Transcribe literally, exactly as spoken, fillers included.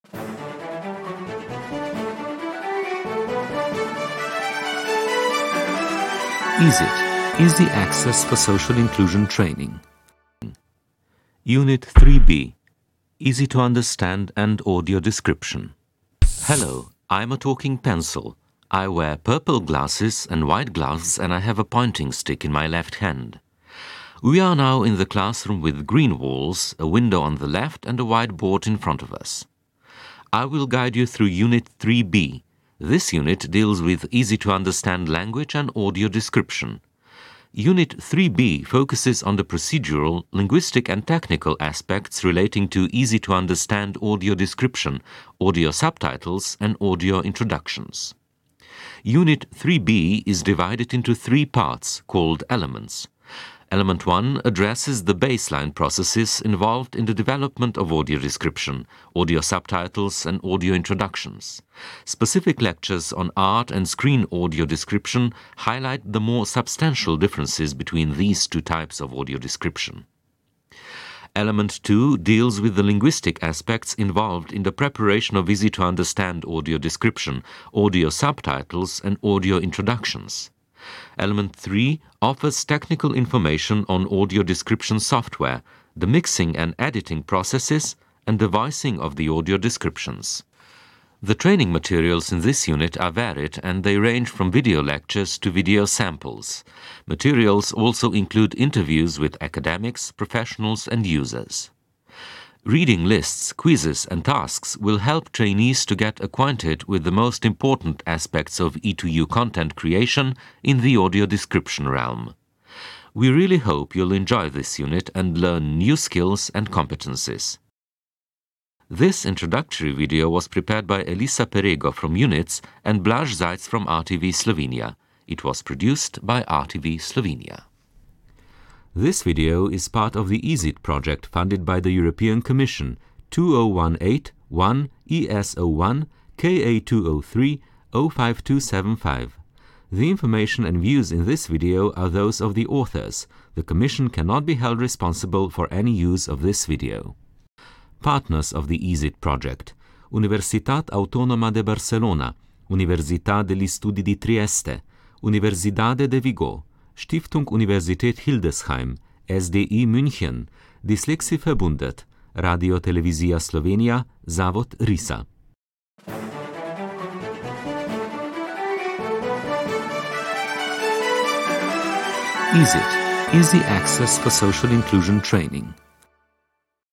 EASIT, Easy Access for Social Inclusion Training. Unit three B, Easy to Understand and Audio Description. Hello, I'm a talking pencil. I wear purple glasses and white gloves, and I have a pointing stick in my left hand. We are now in the classroom with green walls, a window on the left and a whiteboard in front of us. I will guide you through Unit three B. This unit deals with easy-to-understand language and audio description. Unit three B focuses on the procedural, linguistic and technical aspects relating to easy-to-understand audio description, audio subtitles and audio introductions. Unit three B is divided into three parts called elements. Element one addresses the baseline processes involved in the development of audio description, audio subtitles and audio introductions. Specific lectures on art and screen audio description highlight the more substantial differences between these two types of audio description. Element two deals with the linguistic aspects involved in the preparation of easy-to-understand audio description, audio subtitles and audio introductions. Element three offers technical information on audio description software, the mixing and editing processes, and the voicing of the audio descriptions. The training materials in this unit are varied and they range from video lectures to video samples. Materials also include interviews with academics, professionals, and users. Reading lists, quizzes, and tasks will help trainees to get acquainted with the most important aspects of E two U content creation in the audio description realm. We really hope you'll enjoy this unit and learn new skills and competencies. This introductory video was prepared by Elisa Perego from UNITS and Blaž Zajc from R T V Slovenia. It was produced by R T V Slovenia. This video is part of the EASIT project funded by the European Commission two zero one eight one E S zero one K A two zero three zero five two seven five. The information and views in this video are those of the authors. The Commission cannot be held responsible for any use of this video. Partners of the EASIT project: Universitat Autónoma de Barcelona, Universitat degli Studi di Trieste, Universidade de Vigo, Stiftung Universität Hildesheim, S D I München, Dyslexie-Verbundet, Radio Televizija Slovenija, Zavod RISA. EASIT, Easy Access for Social Inclusion Training.